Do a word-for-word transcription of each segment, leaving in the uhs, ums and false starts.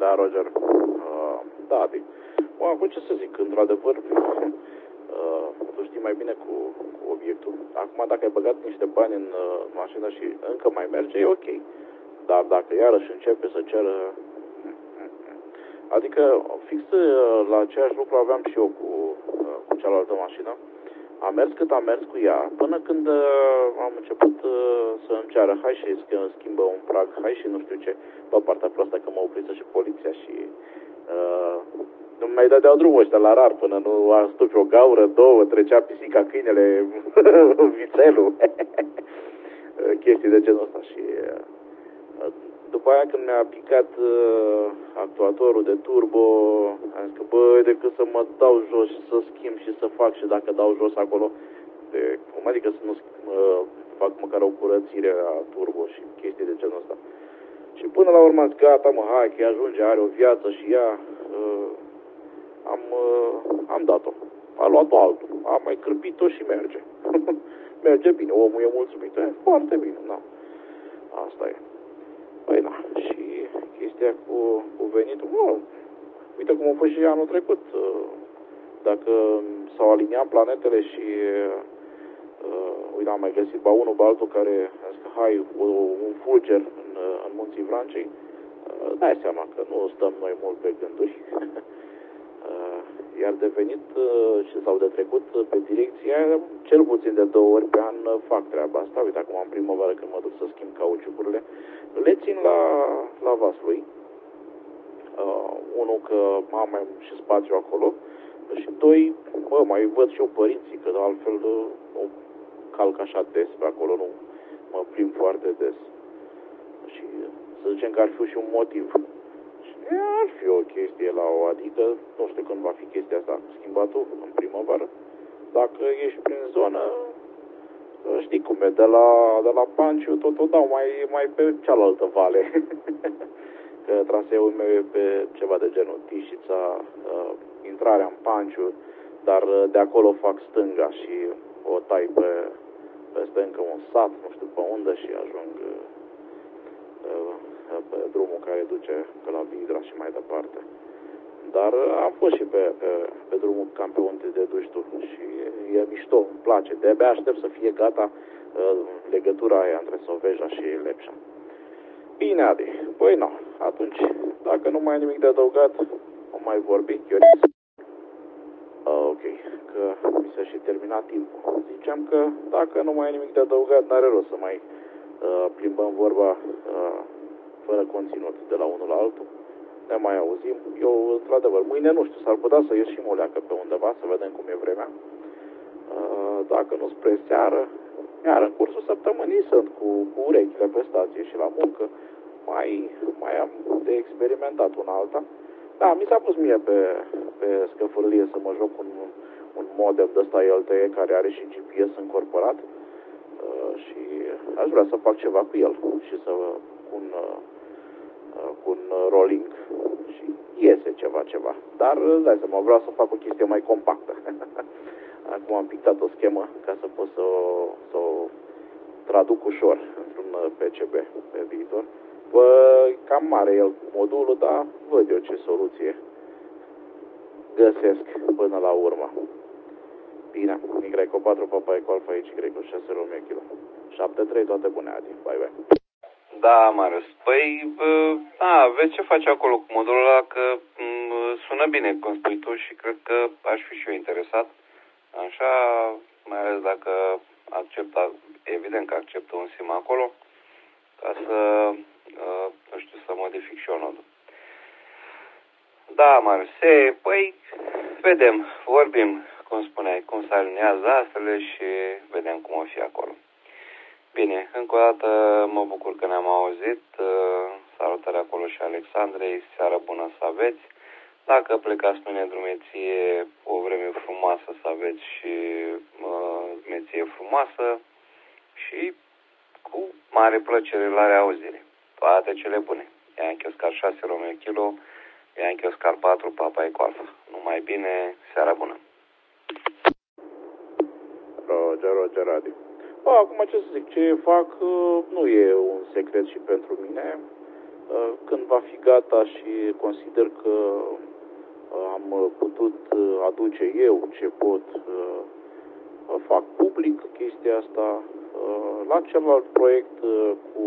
Da, Roger. Uh, da, adică. Bă, acum ce să zic, într-adevăr, uh, tu știi mai bine cu, cu obiectul. Acum, dacă ai băgat niște bani în uh, mașină și încă mai merge, e ok. Dar dacă iarăși începe să ceră... Adică, fix uh, la aceeași lucru aveam și eu cu, uh, cu cealaltă mașină. Am mers cât am mers cu ea, până când uh, am început uh, să îmi ceară, hai și schimbă un prag, hai și nu știu ce, pe partea proastă că mă oprise și poliția și uh, nu mai dădeau drumul ăștia la rar până nu a stupi o gaură, două, trecea pisica, câinele, vițelul, chestii de genul ăsta și uh, după aia când mi-a picat uh, actuatorul de turbo, am zis că băi, decât să mă dau jos și să schimb și să fac și dacă dau jos acolo, de, cum adică să nu uh, fac măcar o curățire a turbo și chestii de genul ăsta. Și până la urmă am zis, gata mă, hai că ajunge, are o viață și ea, uh, am, uh, am dat-o. A luat-o altul, am mai cârpit-o și merge. Merge bine, omul e mulțumit, e foarte bine, da. Asta e. Păi da, și chestia cu, cu venitul, bă, uite cum a fost și anul trecut. Dacă s-au aliniat planetele și uh, uite, am mai găsit ba unul, ba altul care a zis că hai, un fulger în, în munții Vrancei, uh, dai seama că nu stăm noi mult pe gânduri. uh, iar de venit uh, și sau de trecut pe direcția, cel puțin de două ori pe an uh, fac treaba asta. Uite, acum în primăvară când mă duc să schimb cauciucurile, le țin la, la Vaslui. Uh, unul că am mai și spațiu acolo și doi, bă, mai văd și eu părinții, că altfel uh, nu calc așa des pe acolo, nu mă plimb foarte des. Și să zicem că ar fi și un motiv. Și ar fi o chestie la o adică, nu știu când va fi chestia asta schimbatul, în primăvară. Dacă ești prin zonă, știi cum e, de la, de la Panciu tot o dau mai, mai pe cealaltă vale. Că traseul meu e pe ceva de genul Tișița, uh, intrarea în Panciu, dar uh, de acolo fac stânga și o tai pe, peste încă un sat, nu știu pe unde, și ajung uh, pe drumul care duce pe la Vidra și mai departe. Dar uh, am fost și pe, pe, pe drumul cam pe unde te duci tu și e mișto, îmi place. De-abia aștept să fie gata uh, legătura aia între Soveja și Lepșa. Bine, Adi. Păi nu. Atunci, dacă nu mai ai nimic de adăugat, o mai vorbi. Ioris. Uh, ok. Că mi s-a și terminat timpul. Ziceam că dacă nu mai ai nimic de adăugat, n-are rost să mai uh, plimbăm vorba uh, fără conținut de la unul la altul. Ne mai auzim. Eu, într-adevăr, mâine nu știu, s-ar putea să ieșim o leacă pe undeva, să vedem cum e vremea. Uh, dacă nu spre seară, iar în cursul săptămânii sunt cu, cu urechile pe stație și la muncă. Mai, mai am de experimentat una alta. Da, mi s-a pus mie pe, pe scăfârlie să mă joc un, un modem de ăsta L T E care are și G P S încorporat uh, și aș vrea să fac ceva cu el și să cu un, uh, cu un rolling și iese ceva, ceva. Dar, dai seama, vreau să fac o chestie mai compactă. Acum am pictat o schemă ca să pot să o, să o traduc ușor într-un P C B pe viitor. Bă, cam mare el modulul, dar văd eu ce soluție găsesc până la urmă. Bine, Y cu patru, Papa Eco Alfa, Y cu șase, Romeo Kilo. șapte trei, toate bune, Adi. Bye, bye. Da, Marius. Păi, a, vezi ce faci acolo cu modulul ăla, că m, sună bine cum spui tu și cred că aș fi și eu interesat. Așa, mai ales dacă acceptă, evident că acceptă un SIM acolo, ca să, uh, nu știu, să modific și eu nodul. Da, Marius, păi, vedem, vorbim, cum spuneai, cum se aliniază astrele și vedem cum o fi acolo. Bine, încă o dată mă bucur că ne-am auzit, uh, salutare acolo și Alexandrei, seară bună să aveți. Dacă plecați pe nedrumeție, o vreme frumoasă să aveți și uh, drumeție frumoasă și cu mare plăcere la reauzire. Toate cele bune. Yankee Oscar șase, Romeo Kilo, Yankee Oscar patru, Papa Eco Alfa. Numai bine, seara bună. Roger, Roger, Adi. Bă, acum ce să zic, ce fac nu e un secret și pentru mine. Când va fi gata și consider că am putut aduce eu ce pot, fac public chestia asta. La celălalt proiect cu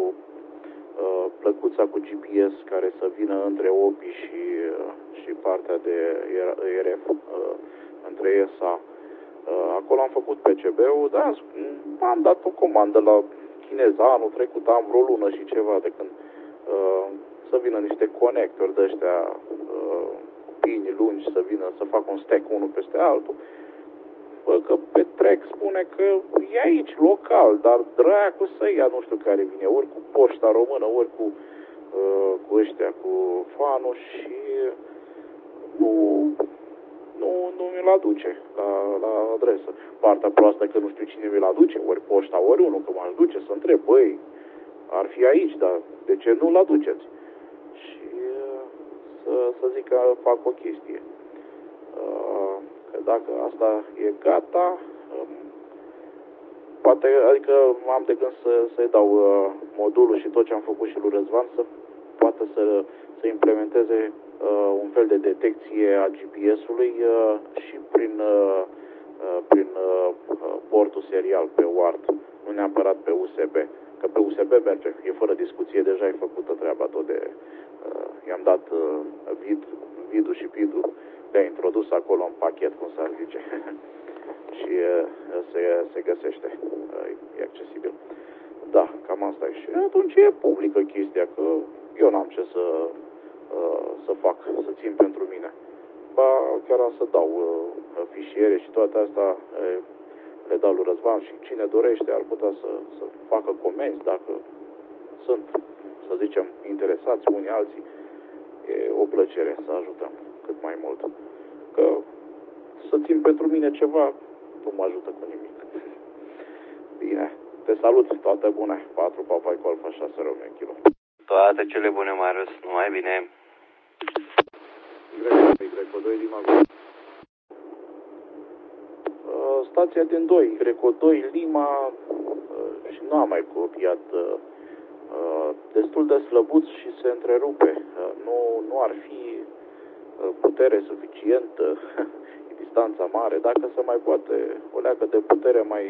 plăcuța cu G P S care să vină între Opi și, și partea de R F, între E S A, acolo am făcut P C B-ul, dar am dat o comandă la chinez anul trecut, am vreo lună și ceva de când să vină niște conectori de ăștia pini lungi, să vină să fac un stack unul peste altul. Bă, că pe track spune că e aici local, dar dracu să ia, nu știu care vine, ori cu poșta română, ori cu, uh, cu ăștia, cu fanul și nu, nu, nu mi-l aduce la, la adresă. Partea proastă că nu știu cine mi-l aduce, ori poșta, ori unul, că m-aș duce să întreb, băi, ar fi aici, dar de ce nu-l aduceți? Și uh, să, să zic că fac o chestie. Uh, că dacă asta e gata, um, poate, adică am de gând să, să-i dau uh, modulul și tot ce am făcut și lui Răzvan să poată să, să implementeze uh, un fel de detecție a G P S-ului uh, și prin, uh, uh, prin uh, portul serial pe U A R T, nu neapărat pe U S B. Că pe U S B merge, e fără discuție, deja e făcută treaba tot de... Uh, i-am dat uh, vid, vidul și pidul, le-a introdus acolo în pachet, cum s-ar zice. și uh, se, se găsește, uh, e accesibil. Da, cam asta e. Și atunci e publică chestia, că eu n-am ce să, uh, să fac, să țin pentru mine. Ba, chiar am să dau uh, fișiere și toate astea, uh, le dau lui Răzvan și cine dorește ar putea să, să facă comenzi dacă sunt, să zicem, interesați unii alții. E o plăcere să ajutăm cât mai mult. Că să țin pentru mine ceva nu mă ajută cu nimic. Bine, te salut, toate bune. patru Papa Golf șase Romeo Kilo. Toate cele bune, Marius, numai bine. Y doi Lima Golf. Stația din doi, Y doi Lima, și nu am mai copiat, destul de slăbuț și se întrerupe. Nu, nu ar fi putere suficientă, distanța mare, dacă se mai poate o leagă de putere mai,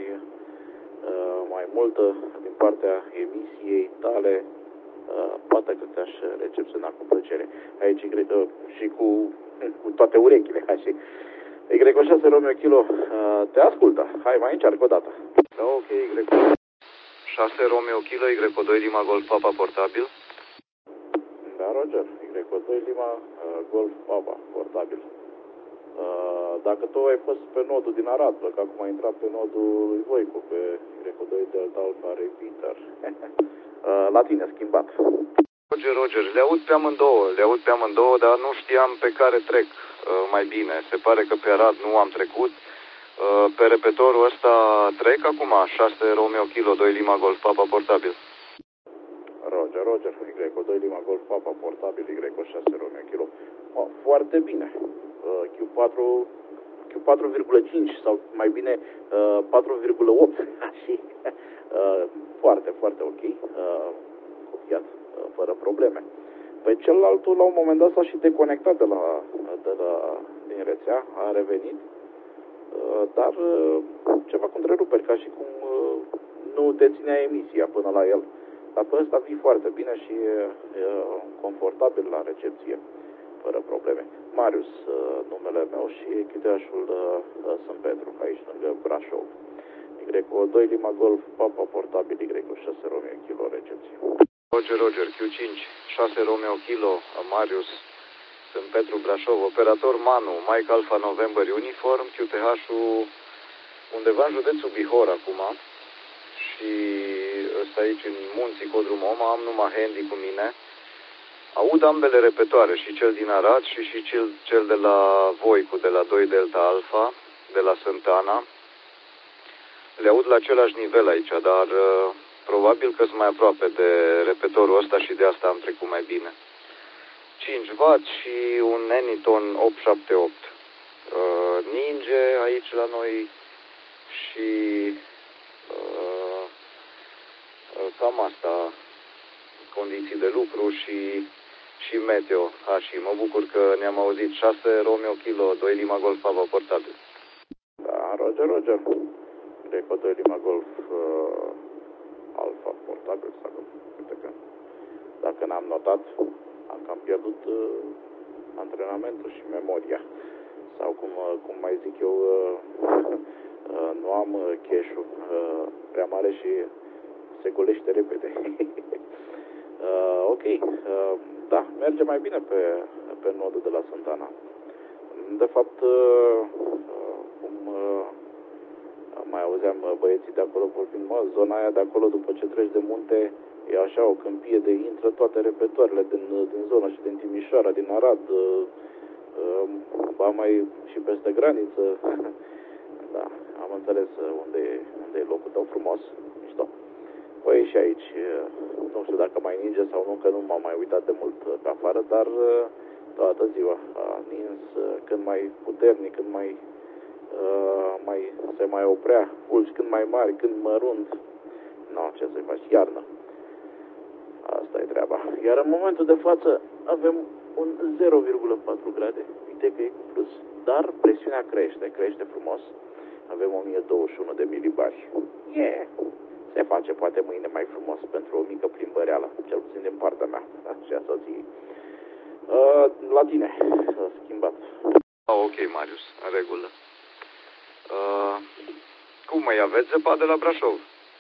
mai multă din partea emisiei tale, poate că te-aș recepționa cu plăcere. Aici și cu, cu toate urechile, hai și Y șase Romeo Kilo, te ascultă. Hai, mai încearcă o dată. Da, ok, Y șase Romeo Kilo, Y doi Lima Golf Papa portabil. Da, Roger, Y doi Lima Golf Papa portabil. Dacă tu ai fost pe nodul din Arad, că acum ai intrat pe nodul lui Voicu, pe Y doi Delta Alpha Repeater. La tine, schimbat. Roger, Roger, le aud pe amândouă, le aud pe amândouă, dar nu știam pe care trec uh, mai bine. Se pare că pe Arad nu am trecut. Uh, pe repetorul ăsta trec acum, șase Romeo Kilo, doi Lima Golf Papa portabil. Roger, Roger, Y doi Lima Golf Papa portabil, Y șase Romeo Kilo. Oh, foarte bine. Uh, Q patru, Q patru virgulă cinci sau mai bine uh, patru virgulă opt. Și uh, foarte, foarte ok. Uh, copiat. Fără probleme. Pe celălaltul, la un moment dat, s-a și deconectat de la, de la din rețea, a revenit, dar ceva cu întreruperi, ca și cum nu deținea emisia până la el. Dar pe ăsta vii foarte bine și e confortabil la recepție, fără probleme. Marius, numele meu, și chiteașul sunt Petru, aici lângă Brașov. Y doi Lima Golf Papa portabil, Y șase Romeo Kilo recepție. Roger, Roger, Q cinci, șase Romeo Kilo, Marius, sunt Petru Brașov, operator Manu, Mike Alpha November Uniform, Q T H-ul undeva în județul Bihor acum și ăsta aici în munții Codrumul Oma, am numai handy cu mine. Aud ambele repetoare, și cel din Arad și, și cel, cel de la Voicu, de la doi Delta Alpha, de la Sântana. Le aud la același nivel aici, dar probabil că sunt mai aproape de repetorul ăsta și de asta am trecut mai bine. cinci watt și un Anyton opt șapte opt. Uh, ninge aici la noi și uh, uh, cam asta, condiții de lucru și, și meteo. A, și mă bucur că ne-am auzit. șase Romeo Kilo, doi Lima Golf Papa portabil. Da, Roger, Roger. Greco doi Lima Golf uh, Alfa portabil. Sau, uite că, dacă n-am notat, am cam pierdut uh, antrenamentul și memoria. Sau cum, uh, cum mai zic eu, uh, uh, nu am uh, cash-ul uh, prea mare și se golește repede. uh, ok, uh, da, merge mai bine pe, pe nodul de la Santana. De fapt, uh, uh, cum uh, mai auzeam băieții de acolo vorbind, mă, zona aia de acolo, după ce treci de munte, e așa o câmpie de intră toate repetoarele din, din zona și din Timișoara, din Arad, uh, uh, ba mai și peste graniță. Da, am înțeles unde e, unde e locul tău frumos, mișto. Păi și aici, nu știu dacă mai ninge sau nu, că nu m-am mai uitat de mult pe afară, dar toată ziua a nins când mai puternic, când mai, mai se mai oprea, fulgi când mai mari, când mărunt. Nu, ce să-i faci, iarnă. Asta e treaba. Iar în momentul de față avem un zero virgulă patru grade, uite că e cu plus, dar presiunea crește, crește frumos. Avem o mie douăzeci și unu de milibari. Yeah. Se face poate mâine mai frumos pentru o mică plimbăreală, cel puțin din partea mea, și a soției. Uh, la tine, s-a schimbat. Ah, ok, Marius, în regulă. Uh, cum mai aveți zăpadă la Brașov?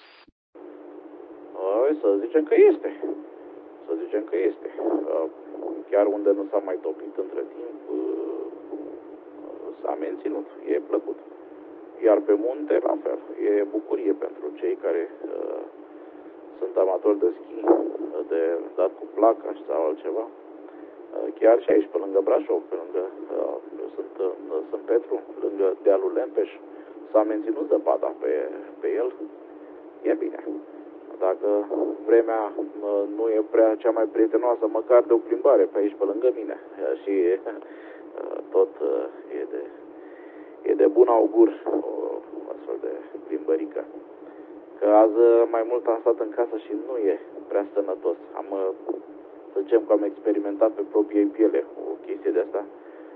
Uh, să zicem că este. Să zicem că este. Uh, chiar unde nu s-a mai topit între timp, uh, s-a menținut. E plăcut. Iar pe munte, la fel, e bucurie pentru cei care uh, sunt amatori de schi, de dat cu placa sau altceva. Uh, chiar și aici, pe lângă Brașov, pe lângă, uh, eu sunt în Sân Petru, lângă dealul Lempeș, s-a menținut zăpada pe, pe el. E bine. Dacă vremea uh, nu e prea cea mai prietenoasă, măcar de o plimbare pe aici, pe lângă mine. Uh, și uh, tot uh, e de... E de bun augur o astfel de plimbărică. Că azi mai mult am stat în casă și nu e prea sănătos. Am, să zicem că am experimentat pe proprie piele o chestie de asta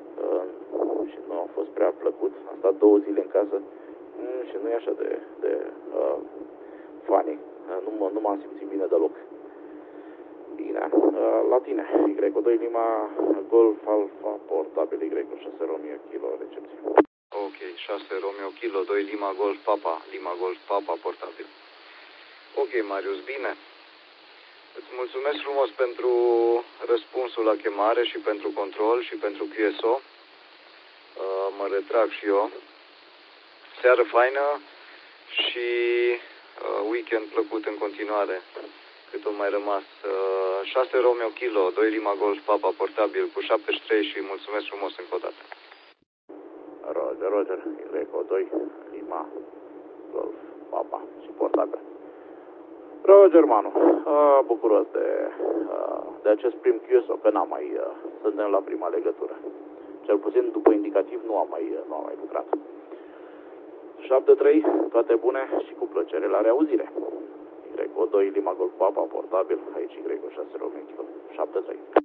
uh, și nu a fost prea plăcut. Am stat două zile în casă mm, și nu e așa de, de uh, funny. Nu, m- nu m-am simțit bine deloc. Bine, uh, la tine, Y doi Lima Golf Alfa portabil, Y șase Romeo Kilo recepție. Ok, șase Romeo Kilo, doi Lima Golf Papa, Lima Golf Papa portabil. Ok, Marius, bine. Îți mulțumesc frumos pentru răspunsul la chemare și pentru control și pentru Q S O. Uh, mă retrag și eu. Seară faină și uh, weekend plăcut în continuare, cât o mai rămas. Uh, șase Romeo Kilo, doi Lima Golf Papa portabil cu șaptezeci și trei și mulțumesc frumos încă o dată. Roger, Roger, Y doi, Lima, Golf, Papa și portabil. Roger, manu, uh, bucuros de, uh, de acest prim Q S O, că n-am mai, uh, suntem la prima legătură. Cel puțin după indicativ nu am mai, uh, nu am mai lucrat. șapte trei, toate bune și cu plăcere la reauzire. Y doi, Lima Golf, Papa, portabil, aici Y șase Romeo Kilo, șapte trei.